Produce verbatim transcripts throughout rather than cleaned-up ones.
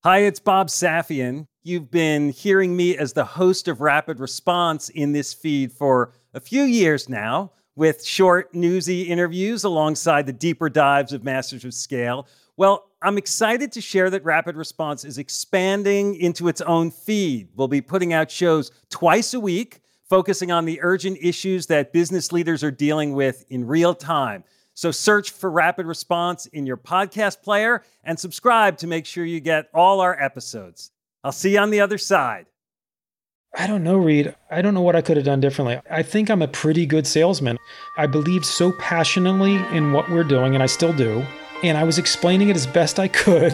Hi, it's Bob Safian. You've been hearing me as the host of Rapid Response in this feed for a few years now, with short, newsy interviews alongside the deeper dives of Masters of Scale. Well, I'm excited to share that Rapid Response is expanding into its own feed. We'll be putting out shows twice a week, focusing on the urgent issues that business leaders are dealing with in real time. So search for Rapid Response in your podcast player and subscribe to make sure you get all our episodes. I'll see you on the other side. I don't know, Reed. I don't know what I could have done differently. I think I'm a pretty good salesman. I believed so passionately in what we're doing, and I still do, and I was explaining it as best I could.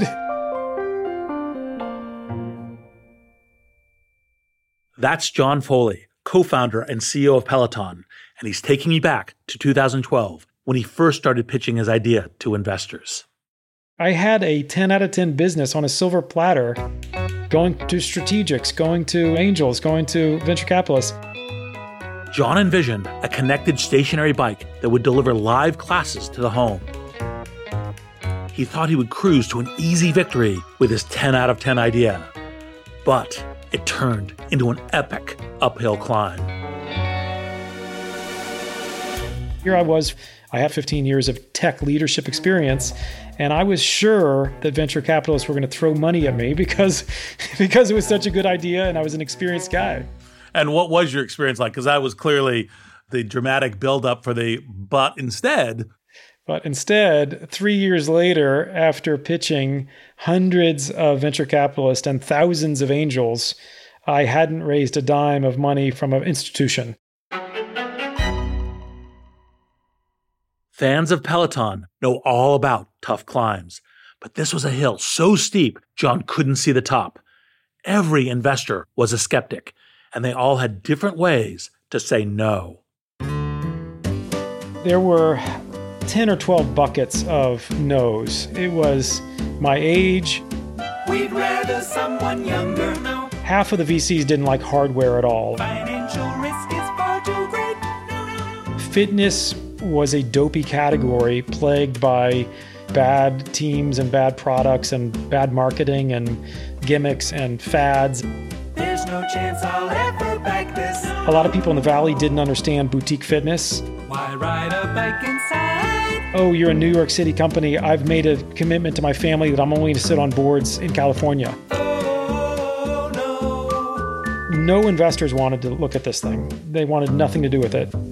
That's John Foley, co-founder and C E O of Peloton, and he's taking me back to two thousand twelve. When he first started pitching his idea to investors. I had a ten out of ten business on a silver platter, going to strategics, going to angels, going to venture capitalists. John envisioned a connected stationary bike that would deliver live classes to the home. He thought he would cruise to an easy victory with his ten out of ten idea. But it turned into an epic uphill climb. Here I was. I had fifteen years of tech leadership experience, and I was sure that venture capitalists were going to throw money at me because, because it was such a good idea and I was an experienced guy. And what was your experience like? Because that was clearly the dramatic buildup for the but instead. But instead, three years later, after pitching hundreds of venture capitalists and thousands of angels, I hadn't raised a dime of money from an institution. Fans of Peloton know all about tough climbs, but this was a hill so steep, John couldn't see the top. Every investor was a skeptic, and they all had different ways to say no. There were ten or twelve buckets of no's. It was my age. We'd rather someone younger know. Half of the V Cs didn't like hardware at all. Financial risk is far too great. No, no. Fitness was a dopey category plagued by bad teams and bad products and bad marketing and gimmicks and fads. There's no chance I'll ever back this. A lot of people in the Valley didn't understand boutique fitness. Why ride a bike inside? Oh, you're a New York City company. I've made a commitment to my family that I'm only going to sit on boards in California. Oh, no. No investors wanted to look at this thing. They wanted nothing to do with it.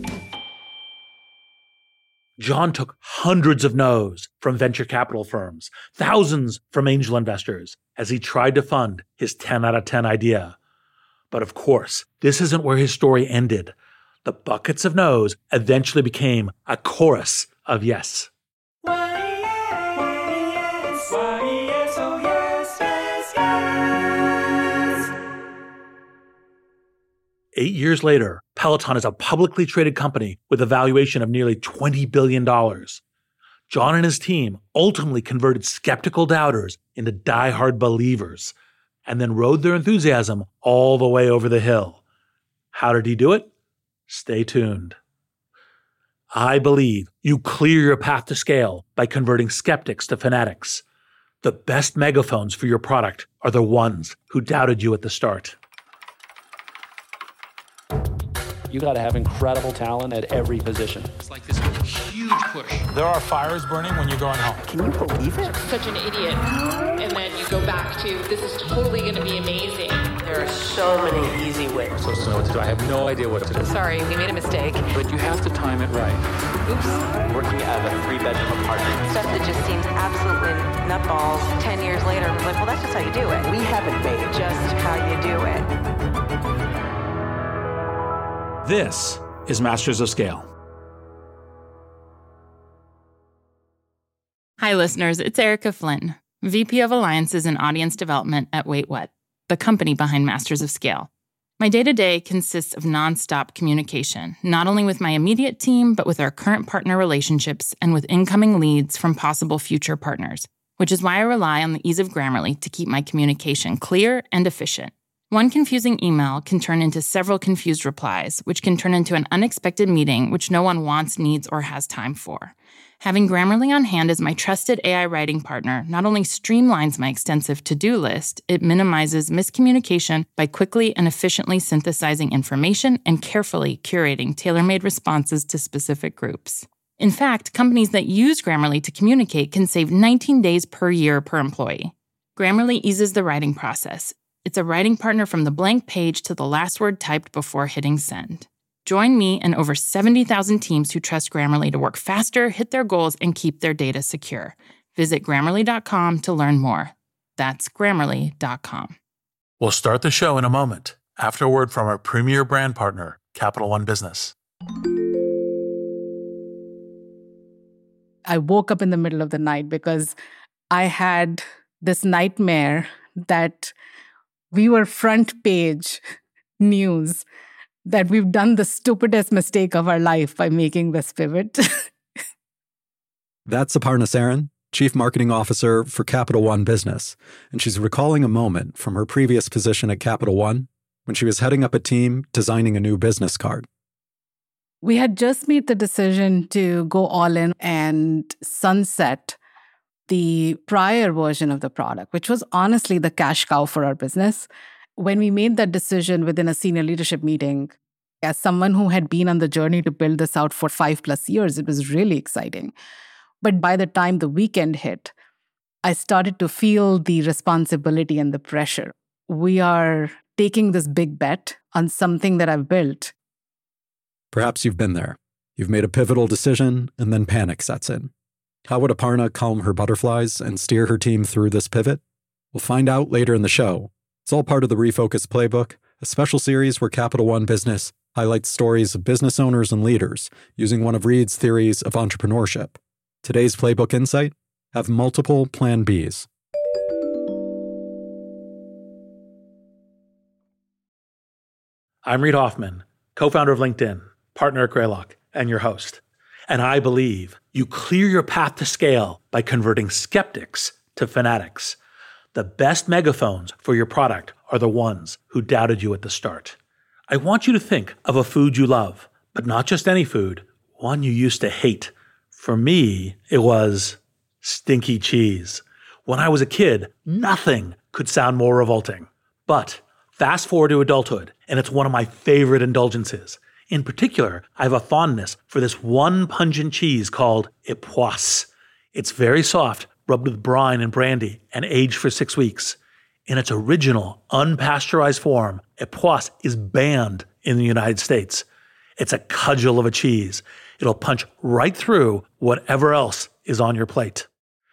John took hundreds of no's from venture capital firms, thousands from angel investors, as he tried to fund his ten out of ten idea. But of course, this isn't where his story ended. The buckets of no's eventually became a chorus of yes. Why yes, why yes, oh yes, yes, yes. Eight years later, Peloton is a publicly traded company with a valuation of nearly twenty billion dollars. John and his team ultimately converted skeptical doubters into die-hard believers and then rode their enthusiasm all the way over the hill. How did he do it? Stay tuned. I believe you clear your path to scale by converting skeptics to fanatics. The best megaphones for your product are the ones who doubted you at the start. You got to have incredible talent at every position. It's like this huge push. There are fires burning when you're going home. Can you believe it? Such an idiot. And then you go back to, this is totally going to be amazing. There are so many easy ways. So, so what to do? I have no idea what to do. Sorry, we made a mistake. But you have to time it right. Oops. Working at a three-bedroom apartment. Stuff that just seems absolutely nutballs. Ten years later, I was like, well, that's just how you do it. We haven't made it. Just how you do it. This is Masters of Scale. Hi, listeners. It's Erica Flynn, V P of Alliances and Audience Development at Wait What, the company behind Masters of Scale. My day-to-day consists of nonstop communication, not only with my immediate team, but with our current partner relationships and with incoming leads from possible future partners, which is why I rely on the ease of Grammarly to keep my communication clear and efficient. One confusing email can turn into several confused replies, which can turn into an unexpected meeting which no one wants, needs, or has time for. Having Grammarly on hand as my trusted A I writing partner not only streamlines my extensive to-do list, it minimizes miscommunication by quickly and efficiently synthesizing information and carefully curating tailor-made responses to specific groups. In fact, companies that use Grammarly to communicate can save nineteen days per year per employee. Grammarly eases the writing process. It's a writing partner from the blank page to the last word typed before hitting send. Join me and over seventy thousand teams who trust Grammarly to work faster, hit their goals, and keep their data secure. Visit Grammarly dot com to learn more. That's Grammarly dot com. We'll start the show in a moment after a word from our premier brand partner, Capital One Business. I woke up in the middle of the night because I had this nightmare that we were front page news, that we've done the stupidest mistake of our life by making this pivot. That's Aparna Saran, Chief Marketing Officer for Capital One Business, and she's recalling a moment from her previous position at Capital One when she was heading up a team designing a new business card. We had just made the decision to go all in and sunset the prior version of the product, which was honestly the cash cow for our business. When we made that decision within a senior leadership meeting, as someone who had been on the journey to build this out for five plus years, it was really exciting. But by the time the weekend hit, I started to feel the responsibility and the pressure. We are taking this big bet on something that I've built. Perhaps you've been there. You've made a pivotal decision, and then panic sets in. How would Aparna calm her butterflies and steer her team through this pivot? We'll find out later in the show. It's all part of the Refocus Playbook, a special series where Capital One Business highlights stories of business owners and leaders using one of Reid's theories of entrepreneurship. Today's Playbook Insight: have multiple Plan Bs. I'm Reid Hoffman, co-founder of LinkedIn, partner at Greylock, and your host. And I believe you clear your path to scale by converting skeptics to fanatics. The best megaphones for your product are the ones who doubted you at the start. I want you to think of a food you love, but not just any food, one you used to hate. For me, it was stinky cheese. When I was a kid, nothing could sound more revolting. But fast forward to adulthood, and it's one of my favorite indulgences. In particular, I have a fondness for this one pungent cheese called Epoisse. It's very soft, rubbed with brine and brandy, and aged for six weeks. In its original, unpasteurized form, Epoisse is banned in the United States. It's a cudgel of a cheese. It'll punch right through whatever else is on your plate.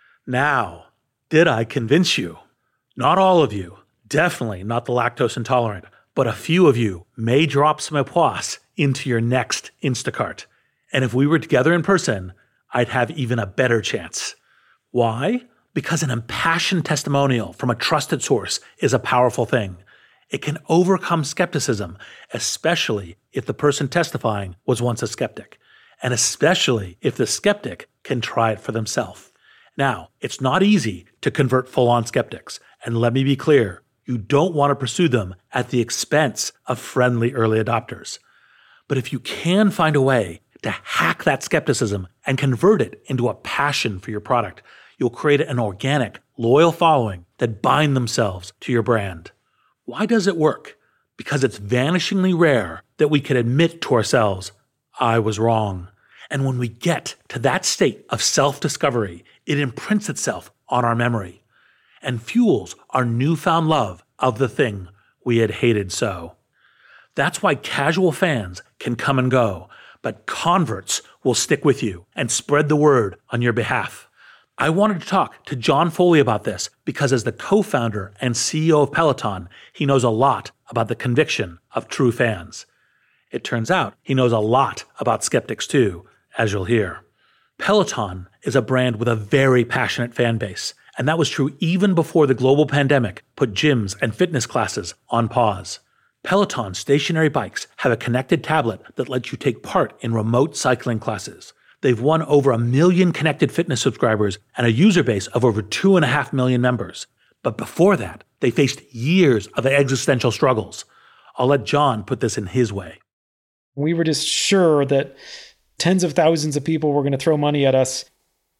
Now, did I convince you? Not all of you, definitely not the lactose intolerant, but a few of you may drop some Epoisse into your next Instacart. And if we were together in person, I'd have even a better chance. Why? Because an impassioned testimonial from a trusted source is a powerful thing. It can overcome skepticism, especially if the person testifying was once a skeptic, and especially if the skeptic can try it for themselves. Now, it's not easy to convert full-on skeptics, and let me be clear, you don't want to pursue them at the expense of friendly early adopters. But if you can find a way to hack that skepticism and convert it into a passion for your product, you'll create an organic, loyal following that bind themselves to your brand. Why does it work? Because it's vanishingly rare that we can admit to ourselves, I was wrong. And when we get to that state of self-discovery, it imprints itself on our memory and fuels our newfound love of the thing we had hated so. That's why casual fans can come and go, but converts will stick with you and spread the word on your behalf. I wanted to talk to John Foley about this because as the co-founder and C E O of Peloton, he knows a lot about the conviction of true fans. It turns out he knows a lot about skeptics too, as you'll hear. Peloton is a brand with a very passionate fan base, and that was true even before the global pandemic put gyms and fitness classes on pause. Peloton stationary bikes have a connected tablet that lets you take part in remote cycling classes. They've won over a million connected fitness subscribers and a user base of over two and a half million members. But before that, they faced years of existential struggles. I'll let John put this in his way. We were just sure that tens of thousands of people were going to throw money at us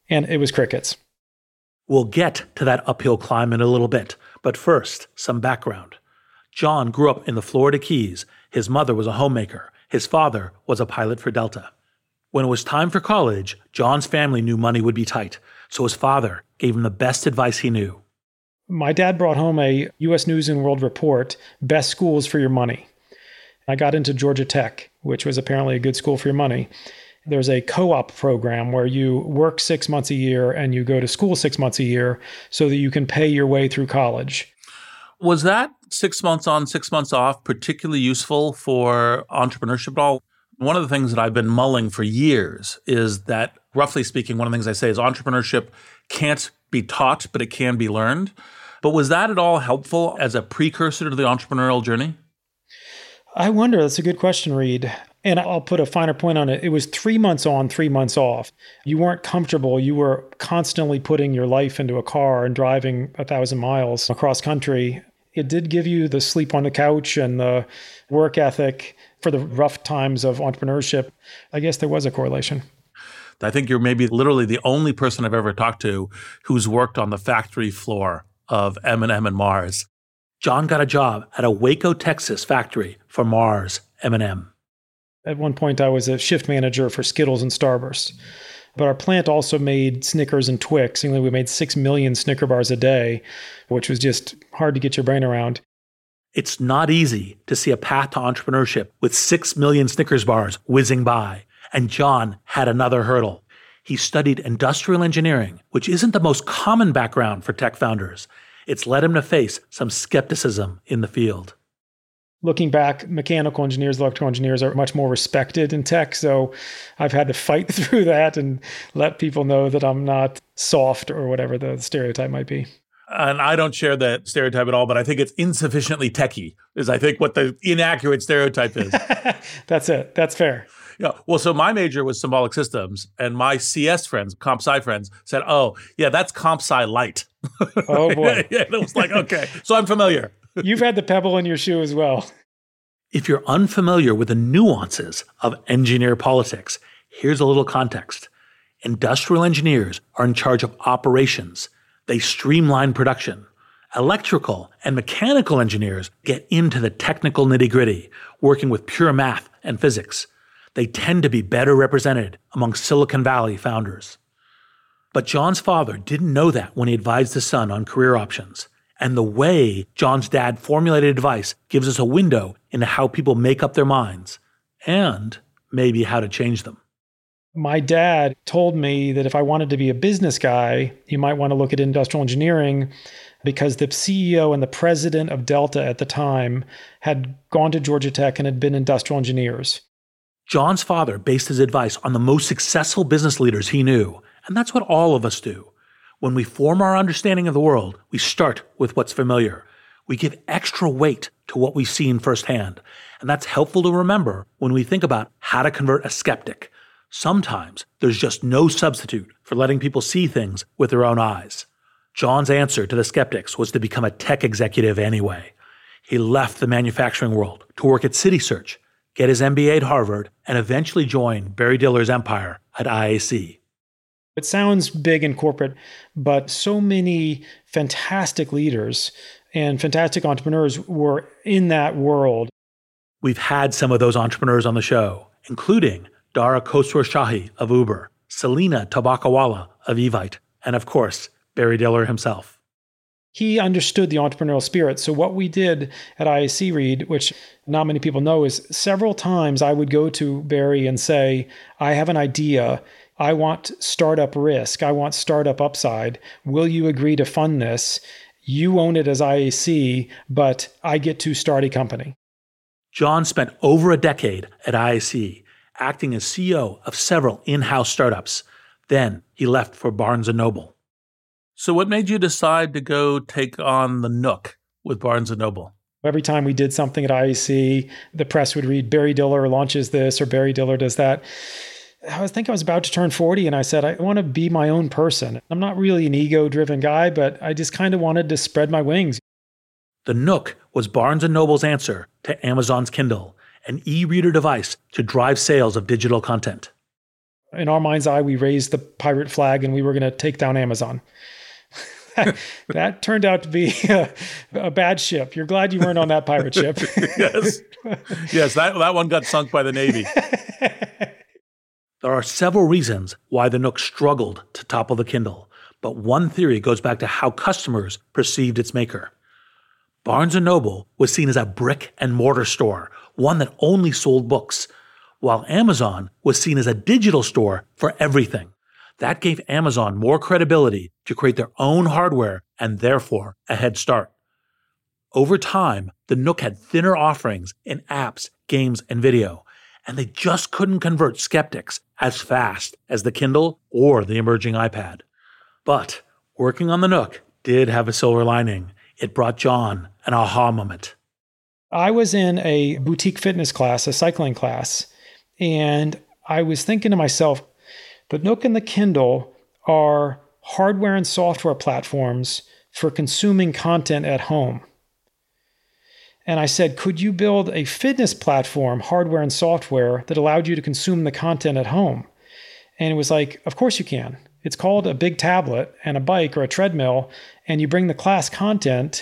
And it was crickets. We'll get to that uphill climb in a little bit, but first, some background. John grew up in the Florida Keys. His mother was a homemaker. His father was a pilot for Delta. When it was time for college, John's family knew money would be tight, so his father gave him the best advice he knew. My dad brought home a U S News and World Report, Best Schools for Your Money. I got into Georgia Tech, which was apparently a good school for your money. There's a co-op program where you work six months a year and you go to school six months a year so that you can pay your way through college. Was that six months on, six months off particularly useful for entrepreneurship at all? One of the things that I've been mulling for years is that, roughly speaking, one of the things I say is entrepreneurship can't be taught, but it can be learned. But was that at all helpful as a precursor to the entrepreneurial journey? I wonder. That's a good question, Reed. And I'll put a finer point on it. It was three months on, three months off. You weren't comfortable. You were constantly putting your life into a car and driving a thousand miles across country. It did give you the sleep on the couch and the work ethic for the rough times of entrepreneurship. I guess there was a correlation. I think you're maybe literally the only person I've ever talked to who's worked on the factory floor of M and M and Mars. John got a job at a Waco, Texas factory for Mars, M and M. At one point, I was a shift manager for Skittles and Starburst. But our plant also made Snickers and Twix. You know, we made six million Snicker bars a day, which was just hard to get your brain around. It's not easy to see a path to entrepreneurship with six million Snickers bars whizzing by. And John had another hurdle. He studied industrial engineering, which isn't the most common background for tech founders. It's led him to face some skepticism in the field. Looking back, mechanical engineers, electrical engineers are much more respected in tech. So I've had to fight through that and let people know that I'm not soft or whatever the stereotype might be. And I don't share that stereotype at all, but I think it's insufficiently techie, is I think what the inaccurate stereotype is. That's it. That's fair. Yeah. Well, so my major was symbolic systems, and my C S friends, comp sci friends, said, oh, yeah, that's comp sci light. Oh, boy. Yeah, it was like, okay, so I'm familiar. You've had the pebble in your shoe as well. If you're unfamiliar with the nuances of engineer politics, here's a little context. Industrial engineers are in charge of operations. They streamline production. Electrical and mechanical engineers get into the technical nitty-gritty, working with pure math and physics. They tend to be better represented among Silicon Valley founders. But John's father didn't know that when he advised his son on career options. And the way John's dad formulated advice gives us a window into how people make up their minds and maybe how to change them. My dad told me that if I wanted to be a business guy, you might want to look at industrial engineering because the C E O and the president of Delta at the time had gone to Georgia Tech and had been industrial engineers. John's father based his advice on the most successful business leaders he knew, and that's what all of us do. When we form our understanding of the world, we start with what's familiar. We give extra weight to what we've seen firsthand, and that's helpful to remember when we think about how to convert a skeptic. Sometimes there's just no substitute for letting people see things with their own eyes. John's answer to the skeptics was to become a tech executive anyway. He left the manufacturing world to work at CitySearch, get his M B A at Harvard, and eventually join Barry Diller's empire at I A C. It sounds big and corporate, but so many fantastic leaders and fantastic entrepreneurs were in that world. We've had some of those entrepreneurs on the show, including Dara Khosrow-Shahi of Uber, Selena Tabakawala of Evite, and of course, Barry Diller himself. He understood the entrepreneurial spirit. So what we did at I A C, Reed, which not many people know, is several times I would go to Barry and say, I have an idea. I want startup risk. I want startup upside. Will you agree to fund this? You own it as I A C, but I get to start a company. John spent over a decade at I A C, acting as C E O of several in-house startups. Then he left for Barnes and Noble. So what made you decide to go take on the Nook with Barnes and Noble? Every time we did something at I A C, the press would read, Barry Diller launches this or Barry Diller does that. I was think I was about to turn forty and I said, I want to be my own person. I'm not really an ego-driven guy, but I just kind of wanted to spread my wings. The Nook was Barnes and Noble's answer to Amazon's Kindle, an e-reader device to drive sales of digital content. In our mind's eye, we raised the pirate flag and we were going to take down Amazon. that, that turned out to be a, a bad ship. You're glad you weren't on that pirate ship. Yes. Yes, that, that one got sunk by the Navy. There are several reasons why the Nook struggled to topple the Kindle, but one theory goes back to how customers perceived its maker. Barnes and Noble was seen as a brick and mortar store, one that only sold books, while Amazon was seen as a digital store for everything. That gave Amazon more credibility to create their own hardware and therefore a head start. Over time, the Nook had thinner offerings in apps, games, and video, and they just couldn't convert skeptics as fast as the Kindle or the emerging iPad. But working on the Nook did have a silver lining. It brought John an aha moment. I was in a boutique fitness class, a cycling class, and I was thinking to myself, the Nook and the Kindle are hardware and software platforms for consuming content at home. And I said, could you build a fitness platform, hardware and software, that allowed you to consume the content at home? And it was like, of course you can. It's called a big tablet and a bike or a treadmill, and you bring the class content,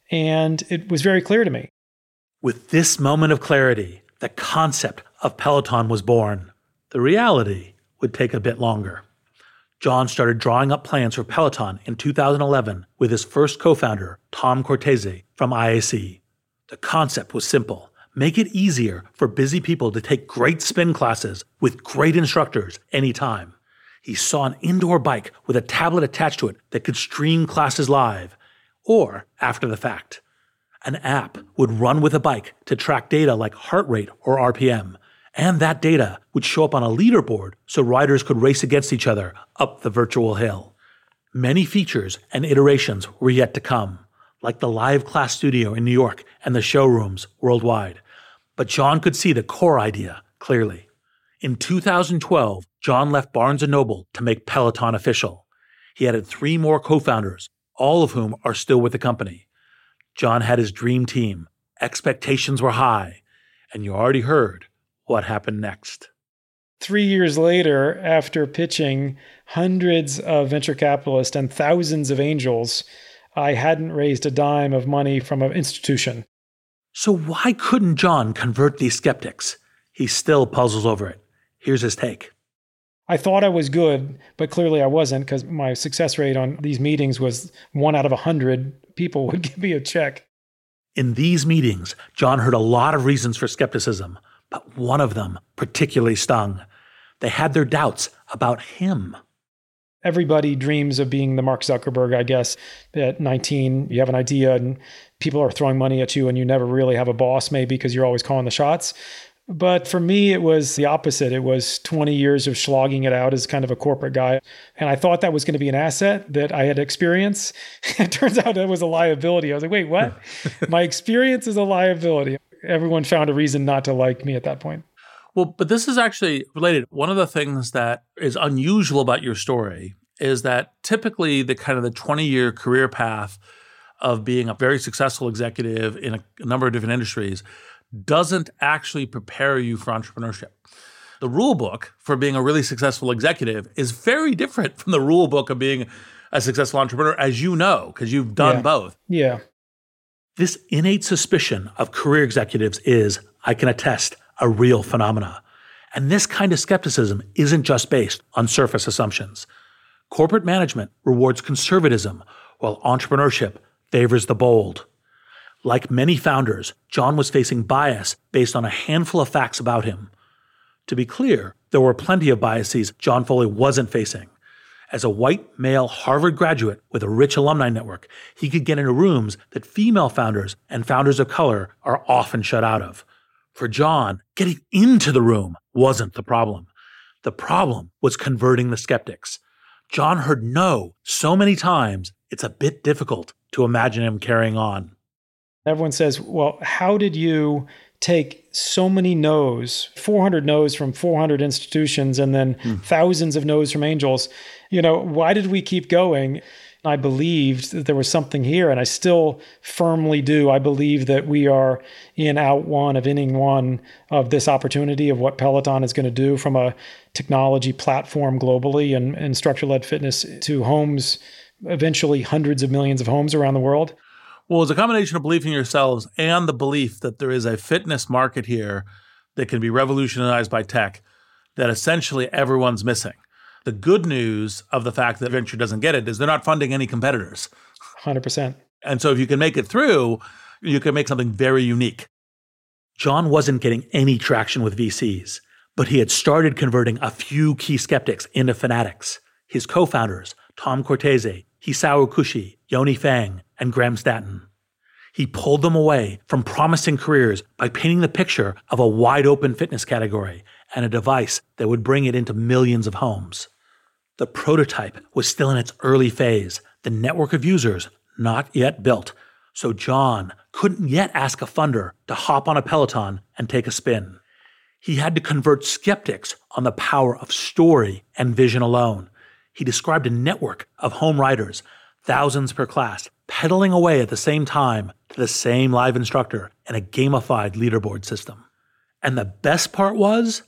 and it was very clear to me. With this moment of clarity, the concept of Peloton was born. The reality would take a bit longer. John started drawing up plans for Peloton in two thousand eleven with his first co-founder, Tom Cortese, from I A C. The concept was simple. Make it easier for busy people to take great spin classes with great instructors anytime. He saw an indoor bike with a tablet attached to it that could stream classes live, or after the fact. An app would run with a bike to track data like heart rate or R P M, and that data would show up on a leaderboard so riders could race against each other up the virtual hill. Many features and iterations were yet to come, like the live class studio in New York and the showrooms worldwide. But John could see the core idea clearly. In two thousand twelve, John left Barnes and Noble to make Peloton official. He added three more co-founders, all of whom are still with the company. John had his dream team. Expectations were high. And you already heard what happened next. Three years later, after pitching hundreds of venture capitalists and thousands of angels, I hadn't raised a dime of money from an institution. So why couldn't John convert these skeptics? He still puzzles over it. Here's his take. I thought I was good, but clearly I wasn't, because my success rate on these meetings was one out of a hundred people would give me a check. In these meetings, John heard a lot of reasons for skepticism, but one of them particularly stung. They had their doubts about him. Everybody dreams of being the Mark Zuckerberg, I guess. At nineteen, you have an idea and people are throwing money at you and you never really have a boss, maybe because you're always calling the shots. But for me, it was the opposite. It was twenty years of slogging it out as kind of a corporate guy. And I thought that was going to be an asset that I had experience. It turns out that was a liability. I was like, wait, what? My experience is a liability. Everyone found a reason not to like me at that point. Well, but this is actually related. One of the things that is unusual about your story is that typically the kind of the twenty-year career path of being a very successful executive in a, a number of different industries doesn't actually prepare you for entrepreneurship. The rule book for being a really successful executive is very different from the rule book of being a successful entrepreneur, as you know, because you've done yeah. both. Yeah. This innate suspicion of career executives is, I can attest, a real phenomena. And this kind of skepticism isn't just based on surface assumptions. Corporate management rewards conservatism, while entrepreneurship favors the bold. Like many founders, John was facing bias based on a handful of facts about him. To be clear, there were plenty of biases John Foley wasn't facing. As a white male Harvard graduate with a rich alumni network, he could get into rooms that female founders and founders of color are often shut out of. For John, getting into the room wasn't the problem. The problem was converting the skeptics. John heard no so many times, it's a bit difficult to imagine him carrying on. Everyone says, well, how did you take so many no's, four hundred no's from four hundred institutions and then hmm. thousands of no's from angels? You know, why did we keep going? I believed that there was something here, and I still firmly do. I believe that we are in out one of inning one of this opportunity of what Peloton is going to do from a technology platform globally and, and structure-led fitness to homes, eventually hundreds of millions of homes around the world. Well, it's a combination of belief in yourselves and the belief that there is a fitness market here that can be revolutionized by tech that essentially everyone's missing. The good news of the fact that venture doesn't get it is they're not funding any competitors. one hundred percent. And so if you can make it through, you can make something very unique. John wasn't getting any traction with V Cs, but he had started converting a few key skeptics into fanatics. His co-founders, Tom Cortese, Hisao Kushi, Yoni Fang, and Graham Statton. He pulled them away from promising careers by painting the picture of a wide-open fitness category and a device that would bring it into millions of homes. The prototype was still in its early phase, the network of users not yet built, so John couldn't yet ask a funder to hop on a Peloton and take a spin. He had to convert skeptics on the power of story and vision alone. He described a network of home riders, thousands per class, pedaling away at the same time to the same live instructor and a gamified leaderboard system. And the best part was,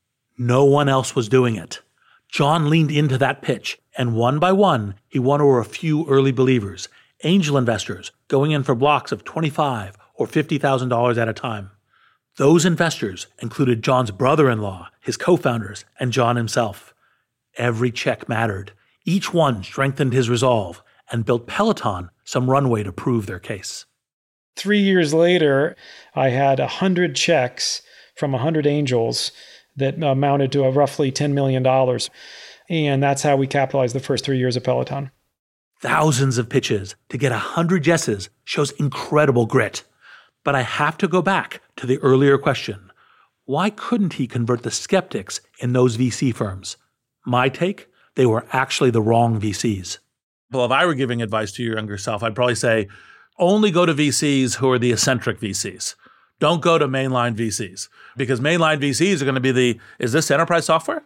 no one else was doing it. John leaned into that pitch, and one by one, he won over a few early believers, angel investors going in for blocks of twenty-five thousand dollars or fifty thousand dollars at a time. Those investors included John's brother-in-law, his co-founders, and John himself. Every check mattered. Each one strengthened his resolve and built Peloton some runway to prove their case. Three years later, I had one hundred checks from one hundred angels that amounted to a roughly ten million dollars. And that's how we capitalized the first three years of Peloton. Thousands of pitches to get one hundred yeses shows incredible grit. But I have to go back to the earlier question. Why couldn't he convert the skeptics in those V C firms? My take, they were actually the wrong V Cs. Well, if I were giving advice to your younger self, I'd probably say, only go to V Cs who are the eccentric V Cs. Don't go to mainline V Cs, because mainline V Cs are going to be the, is this enterprise software?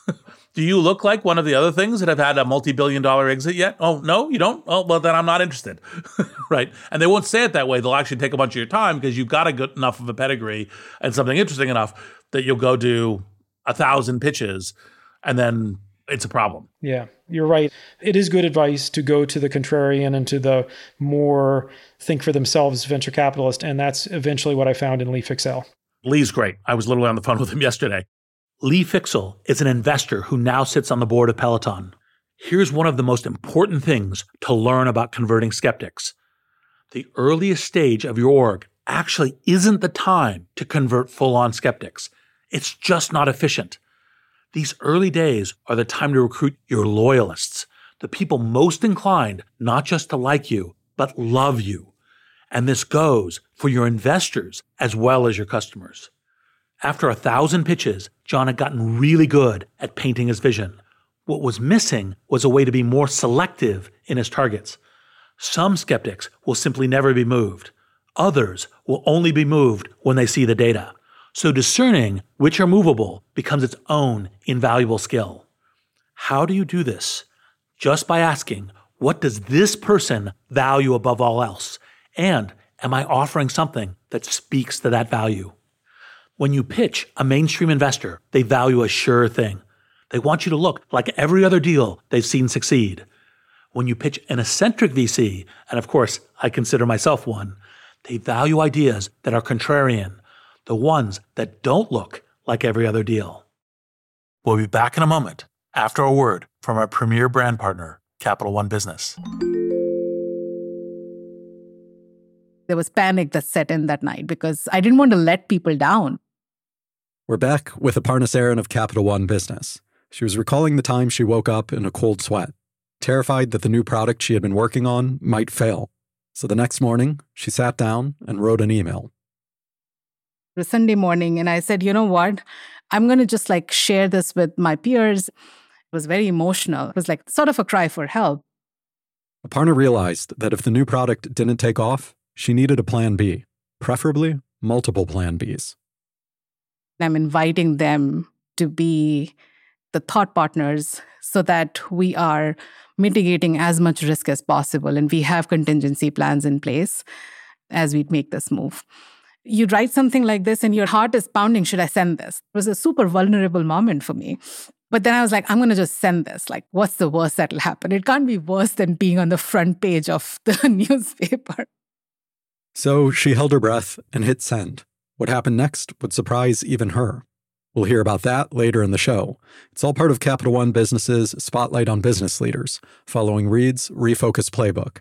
Do you look like one of the other things that have had a multi-billion dollar exit yet? Oh, no, you don't? Oh, well, then I'm not interested, right? And they won't say it that way. They'll actually take a bunch of your time because you've got a good enough of a pedigree and something interesting enough that you'll go do a thousand pitches and then it's a problem. Yeah, you're right. It is good advice to go to the contrarian and to the more think for themselves venture capitalist. And that's eventually what I found in Lee Fixell. Lee's great. I was literally on the phone with him yesterday. Lee Fixell is an investor who now sits on the board of Peloton. Here's one of the most important things to learn about converting skeptics. The earliest stage of your org actually isn't the time to convert full-on skeptics. It's just not efficient. These early days are the time to recruit your loyalists, the people most inclined not just to like you, but love you. And this goes for your investors as well as your customers. After a thousand pitches, John had gotten really good at painting his vision. What was missing was a way to be more selective in his targets. Some skeptics will simply never be moved. Others will only be moved when they see the data. So discerning which are movable becomes its own invaluable skill. How do you do this? Just by asking, what does this person value above all else? And am I offering something that speaks to that value? When you pitch a mainstream investor, they value a sure thing. They want you to look like every other deal they've seen succeed. When you pitch an eccentric V C, and of course, I consider myself one, they value ideas that are contrarian, the ones that don't look like every other deal. We'll be back in a moment after a word from our premier brand partner, Capital One Business. There was panic that set in that night because I didn't want to let people down. We're back with Aparna Saran of Capital One Business. She was recalling the time she woke up in a cold sweat, terrified that the new product she had been working on might fail. So the next morning, she sat down and wrote an email. It was Sunday morning, and I said, you know what? I'm going to just like share this with my peers. It was very emotional. It was like sort of a cry for help. Aparna realized that if the new product didn't take off, she needed a plan B, preferably multiple plan Bs. I'm inviting them to be the thought partners so that we are mitigating as much risk as possible. And we have contingency plans in place as we make this move. You write something like this and your heart is pounding, should I send this? It was a super vulnerable moment for me. But then I was like, I'm going to just send this. Like, what's the worst that'll happen? It can't be worse than being on the front page of the newspaper. So she held her breath and hit send. What happened next would surprise even her. We'll hear about that later in the show. It's all part of Capital One Business's Spotlight on Business Leaders, following Reed's Refocus Playbook.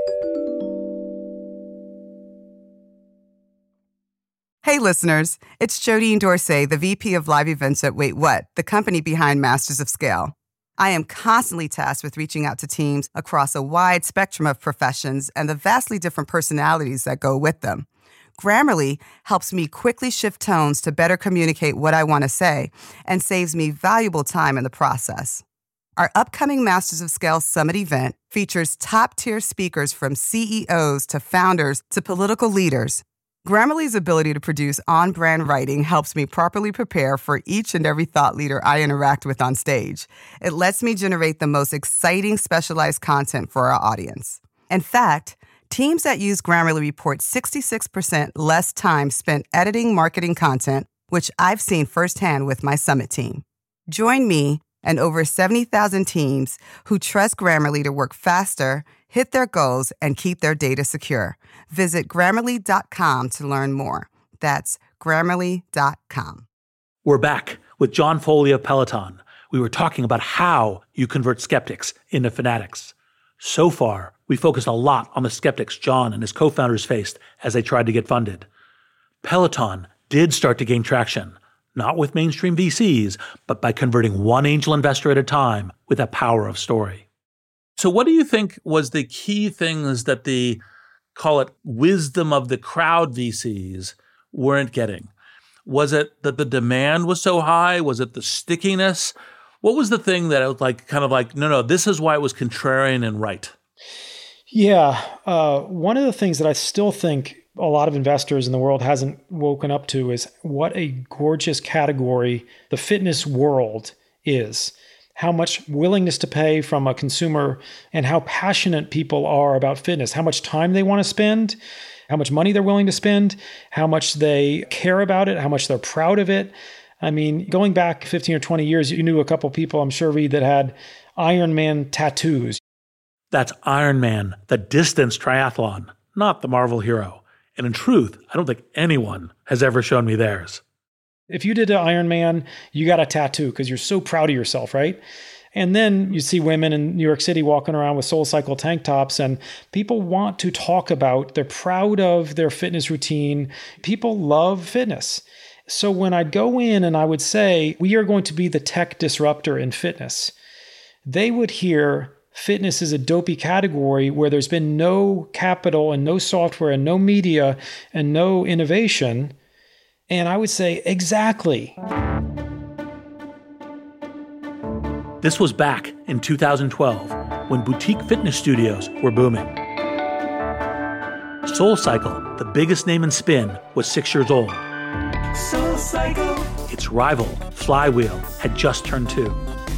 Hey, listeners. It's Jodine Dorsey, the V P of Live Events at Wait What, the company behind Masters of Scale. I am constantly tasked with reaching out to teams across a wide spectrum of professions and the vastly different personalities that go with them. Grammarly helps me quickly shift tones to better communicate what I want to say and saves me valuable time in the process. Our upcoming Masters of Scale Summit event features top-tier speakers from C E Os to founders to political leaders. Grammarly's ability to produce on-brand writing helps me properly prepare for each and every thought leader I interact with on stage. It lets me generate the most exciting specialized content for our audience. In fact, teams that use Grammarly report sixty-six percent less time spent editing marketing content, which I've seen firsthand with my Summit team. Join me and over seventy thousand teams who trust Grammarly to work faster, hit their goals, and keep their data secure. Visit Grammarly dot com to learn more. That's Grammarly dot com. We're back with John Foley of Peloton. We were talking about how you convert skeptics into fanatics. So far, we focused a lot on the skeptics John and his co-founders faced as they tried to get funded. Peloton did start to gain traction, not with mainstream V Cs, but by converting one angel investor at a time with a power of story. So what do you think was the key things that the, call it, wisdom of the crowd V Cs weren't getting? Was it that the demand was so high? Was it the stickiness? What was the thing that it was like, kind of like, no, no, this is why it was contrarian and right? Yeah. Uh, one of the things that I still think a lot of investors in the world hasn't woken up to is what a gorgeous category the fitness world is. How much willingness to pay from a consumer and how passionate people are about fitness, how much time they want to spend, how much money they're willing to spend, how much they care about it, how much they're proud of it. I mean, going back fifteen or twenty years, you knew a couple people, I'm sure, Reed, that had Ironman tattoos. That's Ironman, the distance triathlon, not the Marvel hero. And in truth, I don't think anyone has ever shown me theirs. If you did an Ironman, you got a tattoo because you're so proud of yourself, right? And then you see women in New York City walking around with SoulCycle tank tops, and people want to talk about, they're proud of their fitness routine. People love fitness. So when I'd go in and I would say, we are going to be the tech disruptor in fitness, they would hear fitness is a dopey category where there's been no capital and no software and no media and no innovation. And I would say, exactly. This was back in two thousand twelve when boutique fitness studios were booming. SoulCycle, the biggest name in spin, was six years old. SoulCycle. Its rival, Flywheel, had just turned two.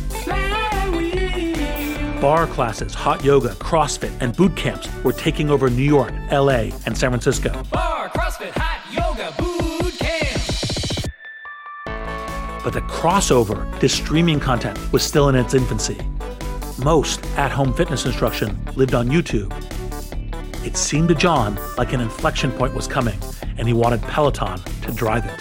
Bar classes, hot yoga, CrossFit, and boot camps were taking over New York, L A, and San Francisco. Bar, CrossFit, hot yoga, boot camp. But the crossover to streaming content was still in its infancy. Most at-home fitness instruction lived on YouTube. It seemed to John like an inflection point was coming, and he wanted Peloton to drive it.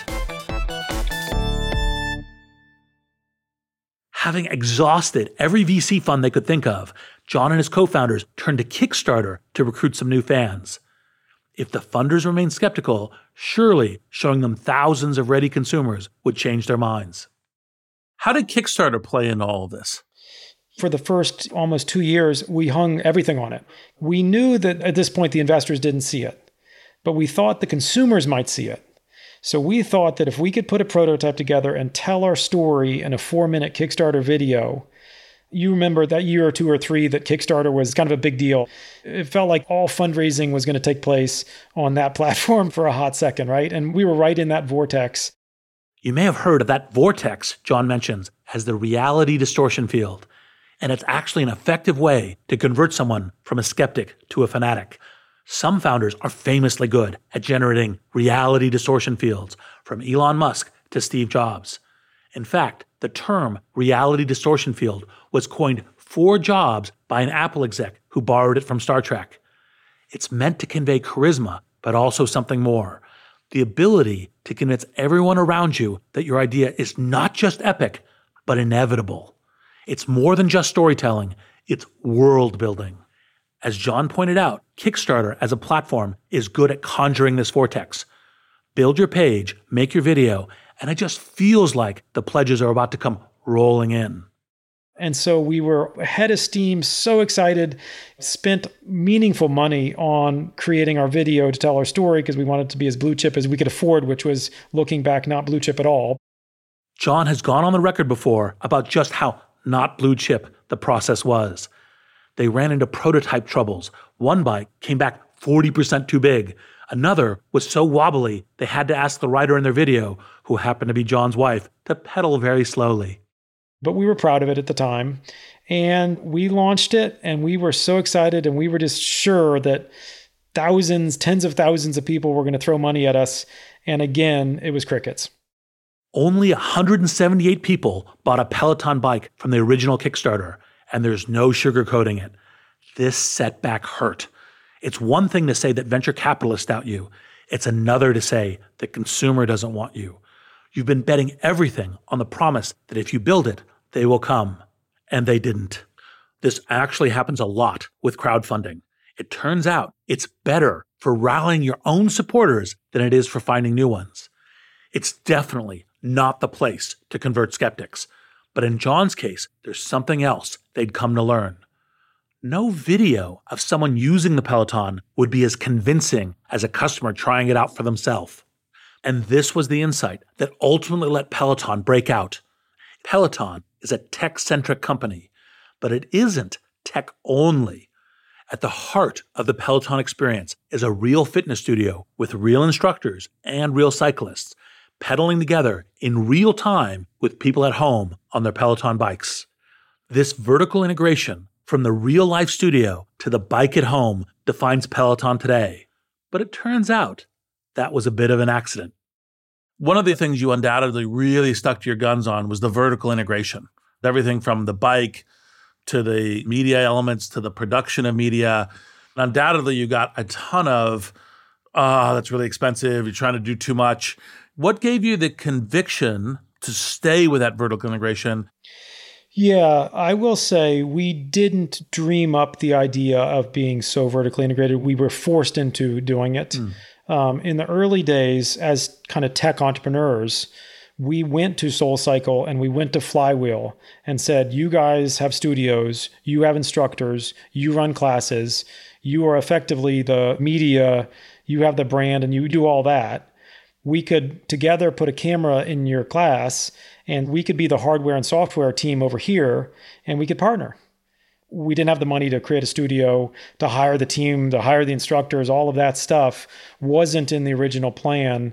Having exhausted every V C fund they could think of, John and his co-founders turned to Kickstarter to recruit some new fans. If the funders remained skeptical, surely showing them thousands of ready consumers would change their minds. How did Kickstarter play in all of this? For the first almost two years, we hung everything on it. We knew that at this point the investors didn't see it, but we thought the consumers might see it. So we thought that if we could put a prototype together and tell our story in a four-minute Kickstarter video, you remember that year or two or three that Kickstarter was kind of a big deal. It felt like all fundraising was going to take place on that platform for a hot second, right? And we were right in that vortex. You may have heard of that vortex John mentions as the reality distortion field. And it's actually an effective way to convert someone from a skeptic to a fanatic. Some founders are famously good at generating reality distortion fields, from Elon Musk to Steve Jobs. In fact, the term reality distortion field was coined for Jobs by an Apple exec who borrowed it from Star Trek. It's meant to convey charisma, but also something more. The ability to convince everyone around you that your idea is not just epic, but inevitable. It's more than just storytelling, it's world building. As John pointed out, Kickstarter as a platform is good at conjuring this vortex. Build your page, make your video, and it just feels like the pledges are about to come rolling in. And so we were ahead of steam, so excited, spent meaningful money on creating our video to tell our story because we wanted to be as blue chip as we could afford, which was, looking back, not blue chip at all. John has gone on the record before about just how not blue chip the process was. They ran into prototype troubles. One bike came back forty percent too big. Another was so wobbly they had to ask the writer in their video, who happened to be John's wife, to pedal very slowly. But we were proud of it at the time. And we launched it, and we were so excited, and we were just sure that thousands, tens of thousands of people were going to throw money at us. And again, it was crickets. Only one hundred seventy-eight people bought a Peloton bike from the original Kickstarter, and there's no sugarcoating it. This setback hurt. It's one thing to say that venture capitalists doubt you. It's another to say the consumer doesn't want you. You've been betting everything on the promise that if you build it, they will come. And they didn't. This actually happens a lot with crowdfunding. It turns out it's better for rallying your own supporters than it is for finding new ones. It's definitely not the place to convert skeptics. But in John's case, there's something else they'd come to learn. No video of someone using the Peloton would be as convincing as a customer trying it out for themselves. And this was the insight that ultimately let Peloton break out. Peloton is a tech-centric company, but it isn't tech only. At the heart of the Peloton experience is a real fitness studio with real instructors and real cyclists, pedaling together in real time with people at home on their Peloton bikes. This vertical integration from the real-life studio to the bike at home defines Peloton today. But it turns out that was a bit of an accident. One of the things you undoubtedly really stuck to your guns on was the vertical integration. Everything from the bike to the media elements to the production of media. Undoubtedly, you got a ton of, ah, oh, that's really expensive, you're trying to do too much. What gave you the conviction to stay with that vertical integration? Yeah, I will say we didn't dream up the idea of being so vertically integrated. We were forced into doing it. Mm. Um, in the early days, as kind of tech entrepreneurs, we went to SoulCycle and we went to Flywheel and said, you guys have studios, you have instructors, you run classes, you are effectively the media, you have the brand, and you do all that. We could together put a camera in your class, and we could be the hardware and software team over here, and we could partner. We didn't have the money to create a studio, to hire the team, to hire the instructors. All of that stuff wasn't in the original plan.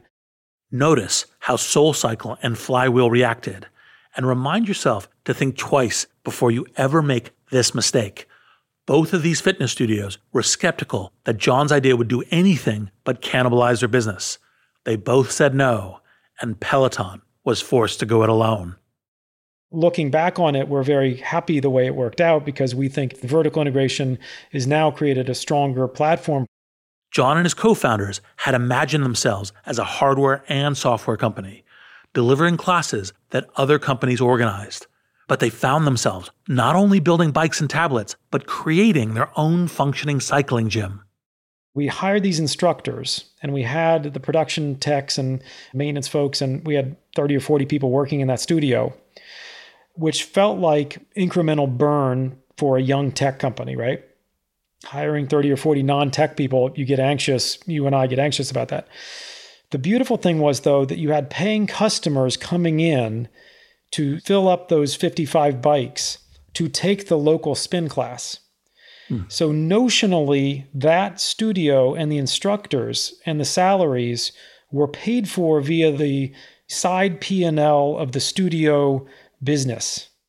Notice how SoulCycle and Flywheel reacted, and remind yourself to think twice before you ever make this mistake. Both of these fitness studios were skeptical that John's idea would do anything but cannibalize their business. They both said no, and Peloton was forced to go it alone. Looking back on it, we're very happy the way it worked out because we think the vertical integration has now created a stronger platform. John and his co-founders had imagined themselves as a hardware and software company, delivering classes that other companies organized. But they found themselves not only building bikes and tablets, but creating their own functioning cycling gym. We hired these instructors, and we had the production techs and maintenance folks, and we had thirty or forty people working in that studio, which felt like incremental burn for a young tech company, right? Hiring thirty or forty non-tech people, you get anxious. You and I get anxious about that. The beautiful thing was, though, that you had paying customers coming in to fill up those fifty-five bikes to take the local spin class. Hmm. So notionally, that studio and the instructors and the salaries were paid for via the side P and L of the studio business.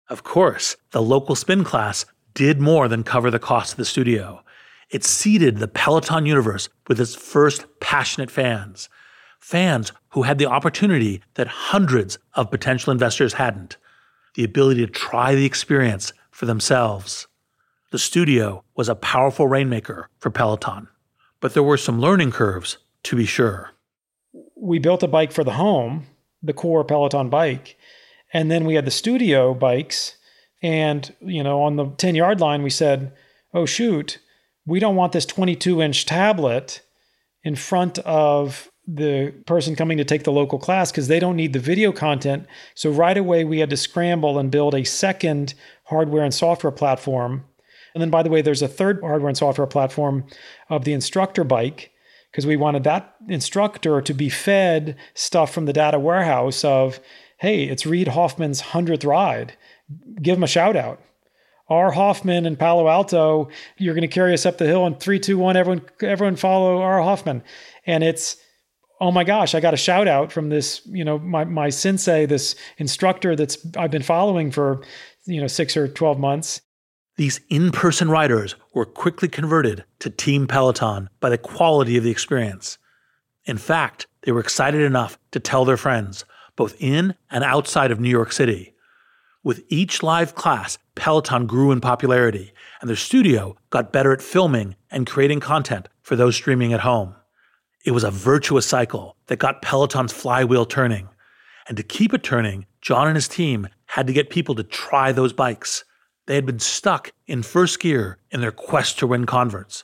Of course, the local spin class did more than cover the cost of the studio. It seeded the Peloton universe with its first passionate fans. Fans who had the opportunity that hundreds of potential investors hadn't. The ability to try the experience for themselves. The studio was a powerful rainmaker for Peloton. But there were some learning curves, to be sure. We built a bike for the home, the core Peloton bike, and then we had the studio bikes. And, you know, on the ten-yard line, we said, oh, shoot, we don't want this twenty-two inch tablet in front of the person coming to take the local class because they don't need the video content. So right away, we had to scramble and build a second hardware and software platform. And then, by the way, there's a third hardware and software platform of the instructor bike because we wanted that instructor to be fed stuff from the data warehouse of, hey, it's Reid Hoffman's hundredth ride. Give him a shout out. R. Hoffman in Palo Alto, you're going to carry us up the hill in three, two, one, everyone, everyone follow R. Hoffman. And it's, oh my gosh, I got a shout out from this, you know, my, my sensei, this instructor that's I've been following for, you know, six or twelve months. These in-person riders were quickly converted to Team Peloton by the quality of the experience. In fact, they were excited enough to tell their friends, both in and outside of New York City. With each live class, Peloton grew in popularity, and their studio got better at filming and creating content for those streaming at home. It was a virtuous cycle that got Peloton's flywheel turning. And to keep it turning, John and his team had to get people to try those bikes. They had been stuck in first gear in their quest to win converts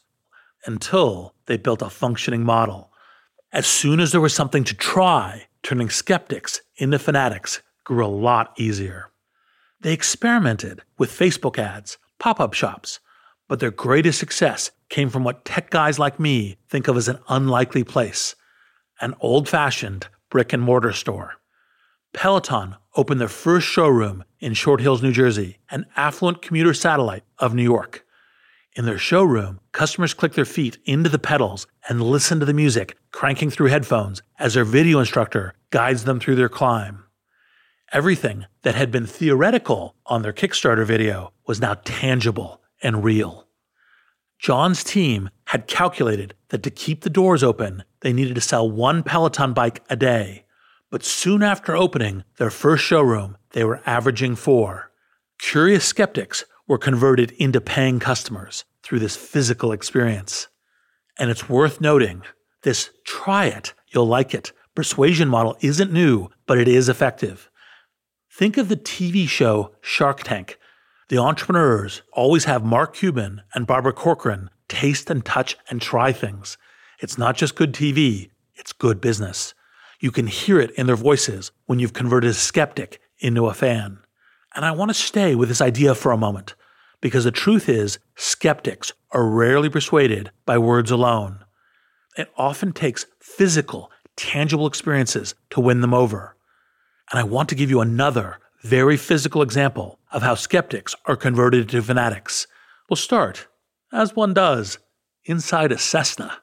until they built a functioning model. As soon as there was something to try, turning skeptics into fanatics grew a lot easier. They experimented with Facebook ads, pop-up shops, but their greatest success came from what tech guys like me think of as an unlikely place, an old-fashioned brick-and-mortar store. Peloton opened their first showroom in Short Hills, New Jersey, an affluent commuter satellite of New York. In their showroom, customers click their feet into the pedals and listen to the music cranking through headphones as their video instructor guides them through their climb. Everything that had been theoretical on their Kickstarter video was now tangible and real. John's team had calculated that to keep the doors open, they needed to sell one Peloton bike a day. But soon after opening their first showroom, they were averaging four. Curious skeptics were converted into paying customers through this physical experience. And it's worth noting, this try it, you'll like it persuasion model isn't new, but it is effective. Think of the T V show Shark Tank. The entrepreneurs always have Mark Cuban and Barbara Corcoran taste and touch and try things. It's not just good T V, it's good business. You can hear it in their voices when you've converted a skeptic into a fan. And I want to stay with this idea for a moment, because the truth is, skeptics are rarely persuaded by words alone. It often takes physical, tangible experiences to win them over. And I want to give you another very physical example of how skeptics are converted into fanatics. We'll start, as one does, inside a Cessna.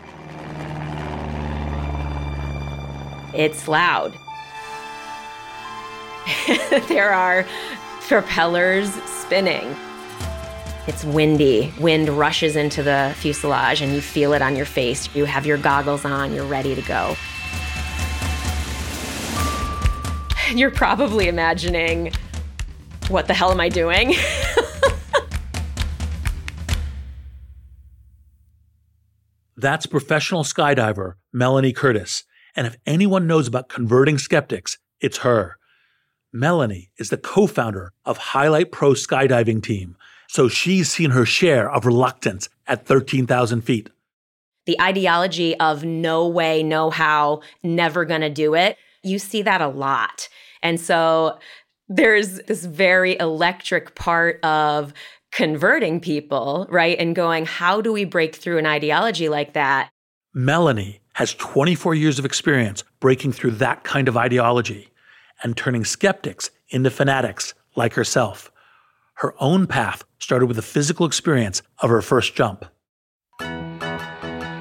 It's loud. There are propellers spinning. It's windy. Wind rushes into the fuselage and you feel it on your face. You have your goggles on, you're ready to go. You're probably imagining, what the hell am I doing? That's professional skydiver Melanie Curtis. And if anyone knows about converting skeptics, it's her. Melanie is the co-founder of Highlight Pro Skydiving Team, so she's seen her share of reluctance at thirteen thousand feet. The ideology of no way, no how, never gonna do it, you see that a lot. And so there's this very electric part of converting people, right? And going, how do we break through an ideology like that? Melanie has twenty-four years of experience breaking through that kind of ideology and turning skeptics into fanatics like herself. Her own path started with the physical experience of her first jump.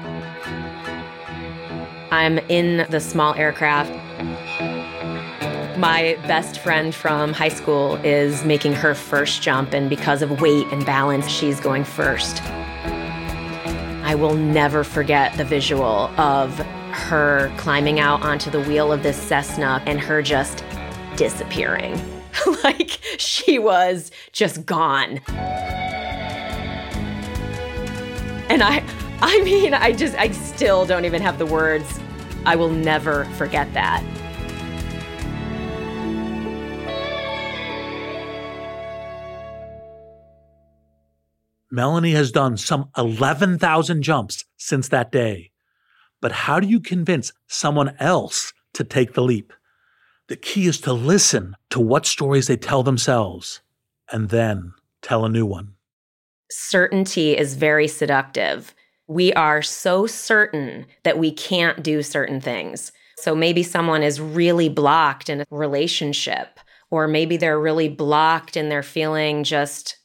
I'm in the small aircraft. My best friend from high school is making her first jump, and because of weight and balance, she's going first. I will never forget the visual of her climbing out onto the wheel of this Cessna and her just disappearing. Like she was just gone. And I, I mean, I just, I still don't even have the words. I will never forget that. Melanie has done some eleven thousand jumps since that day. But how do you convince someone else to take the leap? The key is to listen to what stories they tell themselves and then tell a new one. Certainty is very seductive. We are so certain that we can't do certain things. So maybe someone is really blocked in a relationship, or maybe they're really blocked and they're feeling just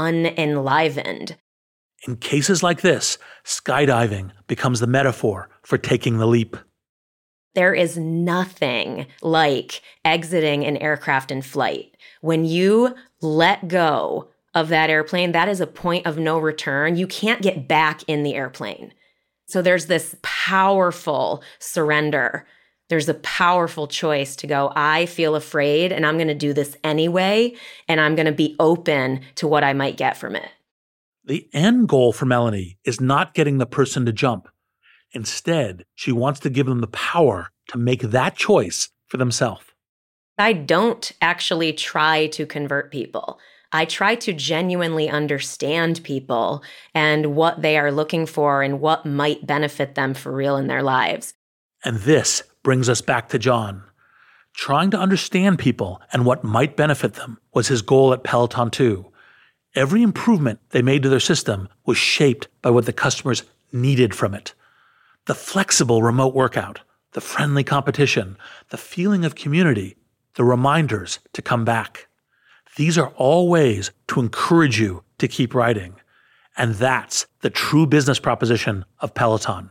unenlivened. In cases like this, skydiving becomes the metaphor for taking the leap. There is nothing like exiting an aircraft in flight. When you let go of that airplane, that is a point of no return. You can't get back in the airplane. So there's this powerful surrender. There's a powerful choice to go, I feel afraid and I'm going to do this anyway, and I'm going to be open to what I might get from it. The end goal for Melanie is not getting the person to jump. Instead, she wants to give them the power to make that choice for themselves. I don't actually try to convert people. I try to genuinely understand people and what they are looking for and what might benefit them for real in their lives. And this brings us back to John. Trying to understand people and what might benefit them was his goal at Peloton too. Every improvement they made to their system was shaped by what the customers needed from it. The flexible remote workout, the friendly competition, the feeling of community, the reminders to come back. These are all ways to encourage you to keep riding. And that's the true business proposition of Peloton.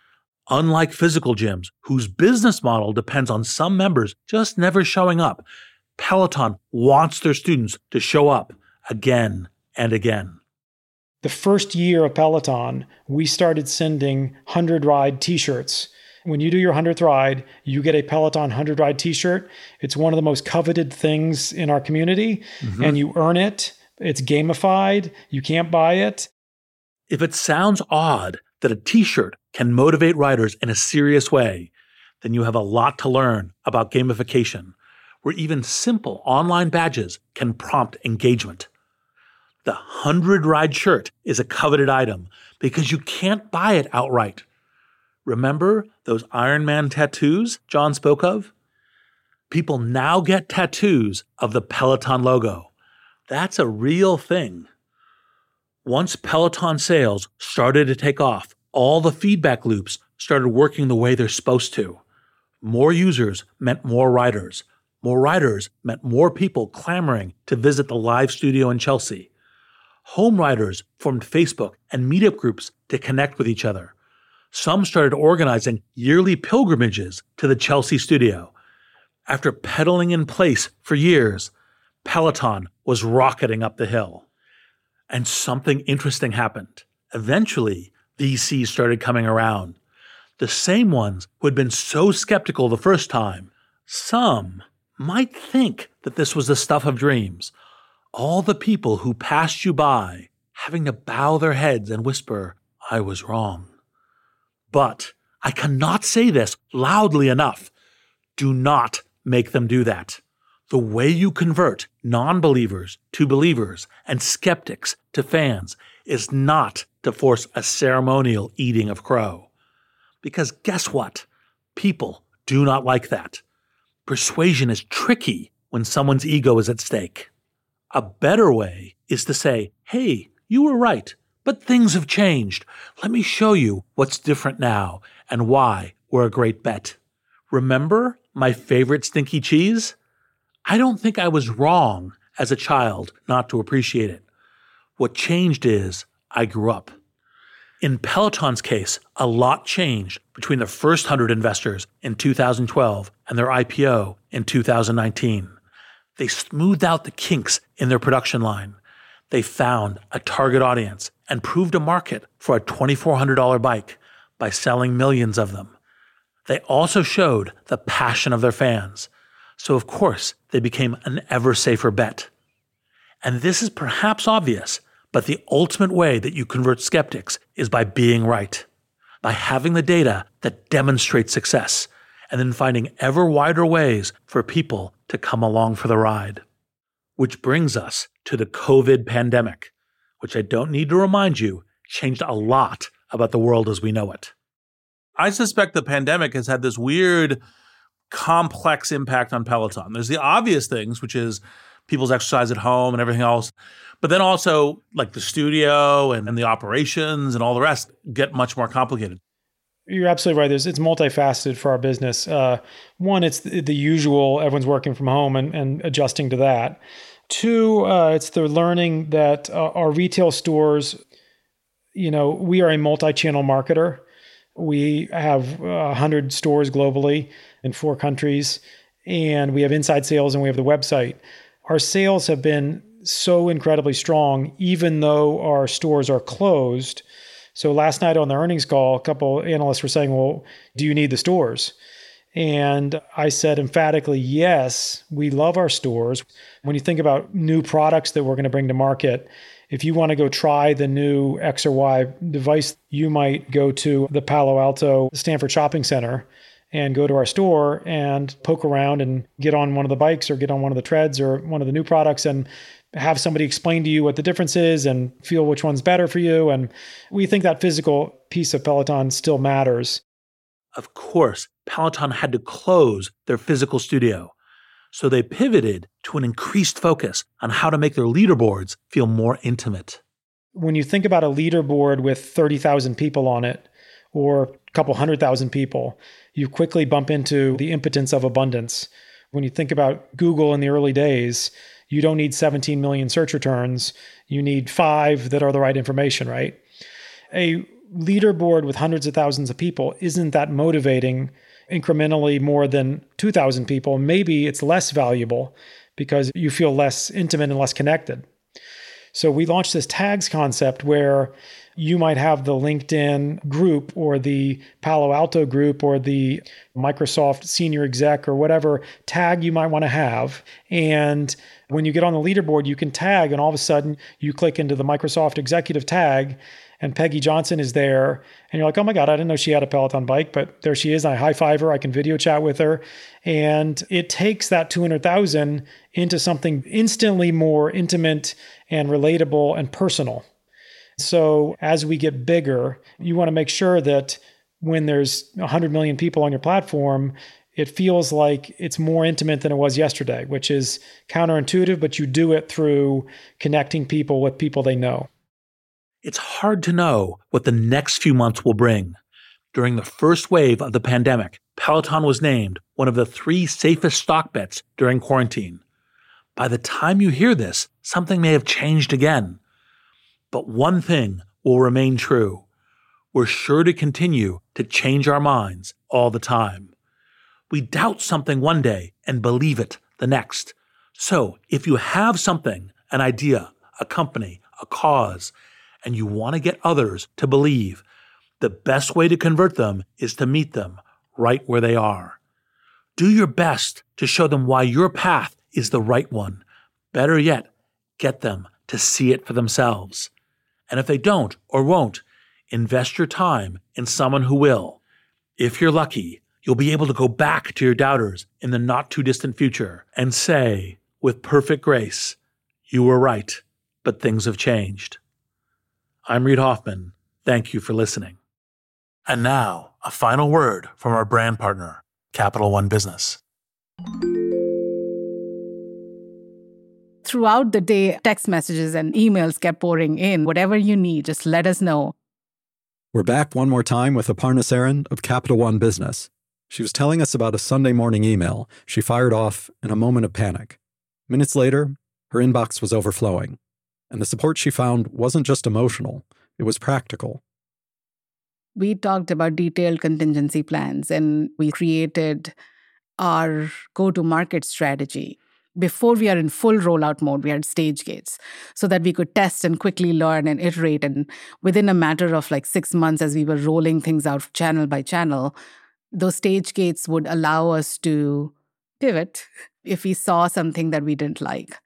Unlike physical gyms, whose business model depends on some members just never showing up, Peloton wants their students to show up again and again. The first year of Peloton, we started sending one hundred ride t-shirts. When you do your hundredth ride, you get a Peloton one hundred ride t-shirt. It's one of the most coveted things in our community, mm-hmm. and you earn it. It's gamified. You can't buy it. If it sounds odd that a t-shirt can motivate riders in a serious way, then you have a lot to learn about gamification, where even simple online badges can prompt engagement. The one hundred ride shirt is a coveted item because you can't buy it outright. Remember those Iron Man tattoos John spoke of? People now get tattoos of the Peloton logo. That's a real thing. Once Peloton sales started to take off, all the feedback loops started working the way they're supposed to. More users meant more riders. More riders meant more people clamoring to visit the live studio in Chelsea. Home riders formed Facebook and meetup groups to connect with each other. Some started organizing yearly pilgrimages to the Chelsea studio. After pedaling in place for years, Peloton was rocketing up the hill. And something interesting happened. Eventually, V Cs started coming around. The same ones who had been so skeptical the first time. Some might think that this was the stuff of dreams. All the people who passed you by having to bow their heads and whisper, I was wrong. But I cannot say this loudly enough. Do not make them do that. The way you convert non-believers to believers and skeptics to fans is not to force a ceremonial eating of crow. Because guess what? People do not like that. Persuasion is tricky when someone's ego is at stake. A better way is to say, hey, you were right, but things have changed. Let me show you what's different now and why we're a great bet. Remember my favorite stinky cheese? I don't think I was wrong as a child not to appreciate it. What changed is I grew up. In Peloton's case, a lot changed between the first one hundred investors in two thousand twelve and their I P O in two thousand nineteen. They smoothed out the kinks in their production line. They found a target audience and proved a market for a twenty-four hundred dollars bike by selling millions of them. They also showed the passion of their fans. So of course, they became an ever safer bet. And this is perhaps obvious, but the ultimate way that you convert skeptics is by being right, by having the data that demonstrates success, and then finding ever wider ways for people to come along for the ride. Which brings us to the COVID pandemic, which I don't need to remind you, changed a lot about the world as we know it. I suspect the pandemic has had this weird, complex impact on Peloton. There's the obvious things, which is people's exercise at home and everything else. But then also like the studio and, and the operations and all the rest get much more complicated. You're absolutely right. There's, it's multifaceted for our business. Uh, one, it's the, the usual, everyone's working from home and, and adjusting to that. Two, uh, it's the learning that uh, our retail stores, you know, we are a multi-channel marketer. We have uh, one hundred stores globally in four countries, and we have inside sales and we have the website. Our sales have been so incredibly strong, even though our stores are closed. So last night on the earnings call, a couple analysts were saying, well, do you need the stores? And I said emphatically, yes, we love our stores. When you think about new products that we're going to bring to market, if you want to go try the new X or Y device, you might go to the Palo Alto Stanford Shopping Center and go to our store and poke around and get on one of the bikes or get on one of the treads or one of the new products and have somebody explain to you what the difference is and feel which one's better for you. And we think that physical piece of Peloton still matters. Of course, Peloton had to close their physical studio. So they pivoted to an increased focus on how to make their leaderboards feel more intimate. When you think about a leaderboard with thirty thousand people on it, or a couple hundred thousand people, you quickly bump into the impotence of abundance. When you think about Google in the early days, you don't need seventeen million search returns. You need five that are the right information, right? A leaderboard with hundreds of thousands of people isn't that motivating incrementally more than two thousand people. Maybe it's less valuable because you feel less intimate and less connected. So we launched this tags concept where you might have the LinkedIn group or the Palo Alto group or the Microsoft senior exec or whatever tag you might want to have. And when you get on the leaderboard, you can tag, and all of a sudden you click into the Microsoft executive tag and Peggy Johnson is there. And you're like, oh my God, I didn't know she had a Peloton bike, but there she is. I high five her. I can video chat with her. And it takes that two hundred thousand into something instantly more intimate and relatable and personal. So as we get bigger, you want to make sure that when there's one hundred million people on your platform, it feels like it's more intimate than it was yesterday, which is counterintuitive, but you do it through connecting people with people they know. It's hard to know what the next few months will bring. During the first wave of the pandemic, Peloton was named one of the three safest stock bets during quarantine. By the time you hear this, something may have changed again. But one thing will remain true. We're sure to continue to change our minds all the time. We doubt something one day and believe it the next. So if you have something, an idea, a company, a cause, and you want to get others to believe, the best way to convert them is to meet them right where they are. Do your best to show them why your path is the right one. Better yet, get them to see it for themselves. And if they don't or won't, invest your time in someone who will. If you're lucky, you'll be able to go back to your doubters in the not too distant future and say, with perfect grace, you were right, but things have changed. I'm Reid Hoffman. Thank you for listening. And now, a final word from our brand partner, Capital One Business. Throughout the day, text messages and emails kept pouring in. Whatever you need, just let us know. We're back one more time with Aparna Saran of Capital One Business. She was telling us about a Sunday morning email she fired off in a moment of panic. Minutes later, her inbox was overflowing. And the support she found wasn't just emotional, it was practical. we talked about detailed contingency plans and we created our go-to-market strategy. Before we are in full rollout mode, we had stage gates so that we could test and quickly learn and iterate. And within a matter of like six months, as we were rolling things out channel by channel, those stage gates would allow us to pivot if we saw something that we didn't like.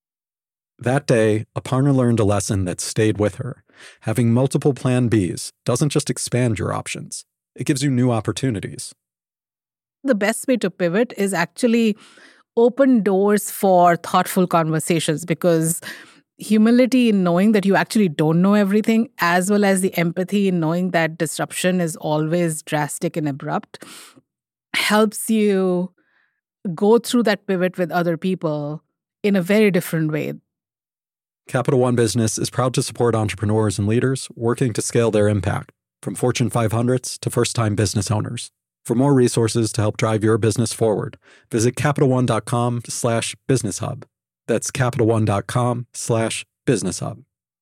That day, Aparna learned a lesson that stayed with her. Having multiple plan Bs doesn't just expand your options. It gives you new opportunities. The best way to pivot is actually open doors for thoughtful conversations, because humility in knowing that you actually don't know everything, as well as the empathy in knowing that disruption is always drastic and abrupt, helps you go through that pivot with other people in a very different way. Capital One Business is proud to support entrepreneurs and leaders working to scale their impact, from Fortune five hundreds to first-time business owners. For more resources to help drive your business forward, visit CapitalOne.com slash Business Hub. That's CapitalOne.com slash Business Hub.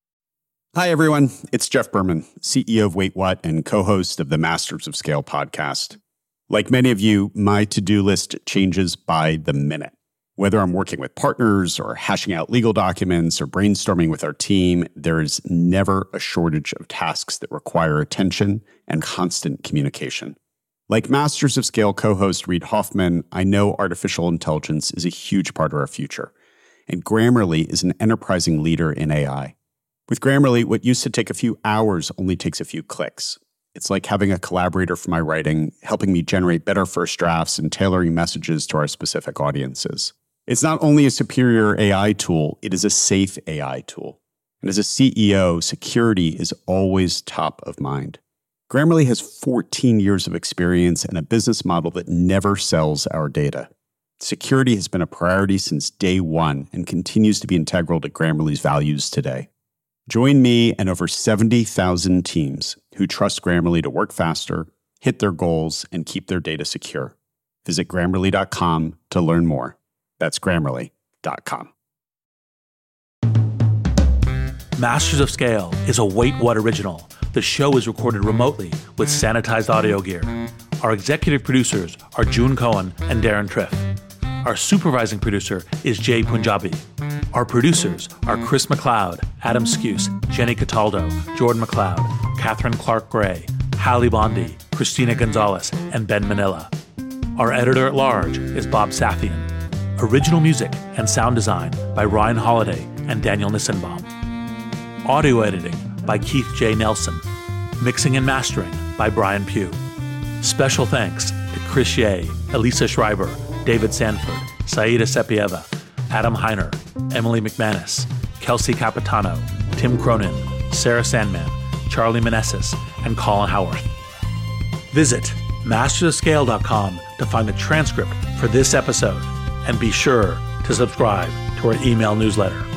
Hi, everyone. It's Jeff Berman, C E O of Wait What and co-host of the Masters of Scale podcast. Like many of you, my to-do list changes by the minute. Whether I'm working with partners or hashing out legal documents or brainstorming with our team, there is never a shortage of tasks that require attention and constant communication. Like Masters of Scale co-host Reid Hoffman, I know artificial intelligence is a huge part of our future, and Grammarly is an enterprising leader in A I. With Grammarly, what used to take a few hours only takes a few clicks. It's like having a collaborator for my writing, helping me generate better first drafts and tailoring messages to our specific audiences. It's not only a superior A I tool, it is a safe A I tool. And as a C E O, security is always top of mind. Grammarly has fourteen years of experience and a business model that never sells our data. Security has been a priority since day one and continues to be integral to Grammarly's values today. Join me and over seventy thousand teams who trust Grammarly to work faster, hit their goals, and keep their data secure. Visit Grammarly dot com to learn more. That's Grammarly dot com. Masters of Scale is a Wait What original. The show is recorded remotely with sanitized audio gear. Our executive producers are June Cohen and Darren Triff. Our supervising producer is Jay Punjabi. Our producers are Chris McLeod, Adam Skuse, Jenny Cataldo, Jordan McLeod, Catherine Clark-Gray, Hallie Bondi, Christina Gonzalez, and Ben Manila. Our editor-at-large is Bob Safian. Original music and sound design by Ryan Holiday and Daniel Nissenbaum. Audio editing by Keith J. Nelson. Mixing and mastering by Brian Pugh. Special thanks to Chris Ye, Elisa Schreiber, David Sanford, Saida Sepieva, Adam Heiner, Emily McManus, Kelsey Capitano, Tim Cronin, Sarah Sandman, Charlie Manessis, and Colin Howarth. Visit masters of scale dot com to find the transcript for this episode, and be sure to subscribe to our email newsletter.